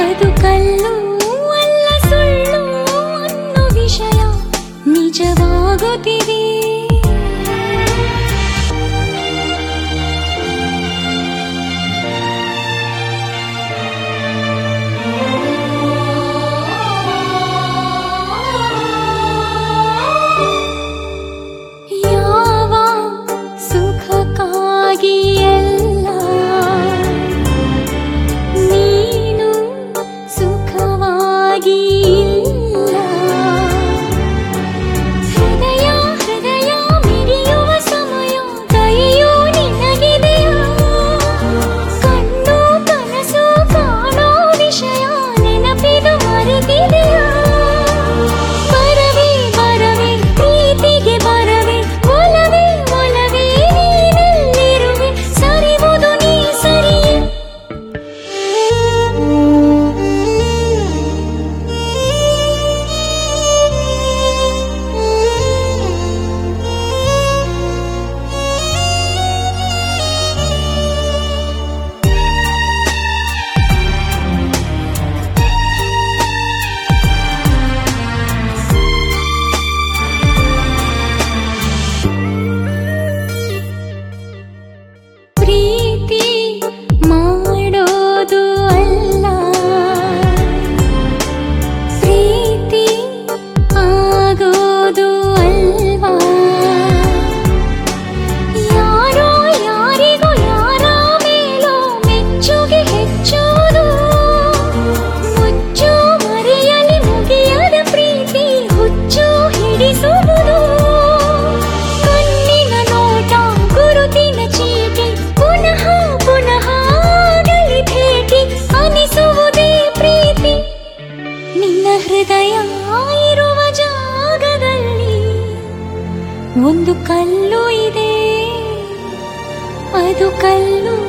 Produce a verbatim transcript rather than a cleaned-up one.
ಅದು ಕಲ್ಲು ಅಲ್ಲ ಸುಳ್ಳು ಅನ್ನೋ ವಿಷಯ ನಿಜವಾಗುತ್ತಿದೆ. ಯಾವ ಸುಖಕ್ಕಾಗಿ ಎಲ್ಲ ನೀನು ಸುಖವಾಗಿ ಇಲ್ಲ. ಹೃದಯ ಹೃದಯ ಮಿಡಿಯುವ ಸಮಯ ಕೈಯೂ ನಿನಗಿದೆಯಾ? ಕಣ್ಣು ಕನಸು ಕಾಣೋ ವಿಷಯ ನೆನಪಿದು ಮರೆತಿದೆಯಾ? ಬರವೇ ಬರವೇ ಪ್ರೀತಿಗೆ ಬರವೇ ಒಲವೇ ಒಲವೇ ನೀನೆಲ್ಲಿರುವೆ ಸರಿವುದು ನೀ ಸರಿಯೇ? ಪ್ರೀತಿ ಮಾಡೋದು ಅಲ್ಲ, ಪ್ರೀತಿ ಆಗೋದು ಅಲ್ವಾ? ಯಾರೋ ಯಾರಿಗೂ ಯಾರ ಮೇಲೋ ಮೆಚ್ಚುಗೆ ಹೆಚ್ಚೋದು, ಮುಚ್ಚು ಮರೆಯಲಿ ಮುಗಿಯದ ಪ್ರೀತಿ ಹುಚ್ಚು ಹಿಡಿಸುವುದು. ಕಣ್ಣಿನ ನೋಟ ಗುರುತಿನ ಚೀಟಿ ಪುನಃ ಪುನಃ ಆಗಲಿ ಭೇಟಿ ಅನಿಸುವುದೇ ಪ್ರೀತಿ. ನಿನ್ನ ಹೃದಯ ಇರುವ ಜಾಗದಲ್ಲಿ ಒಂದು ಕಲ್ಲು ಇದೆ, ಅದು ಕಲ್ಲು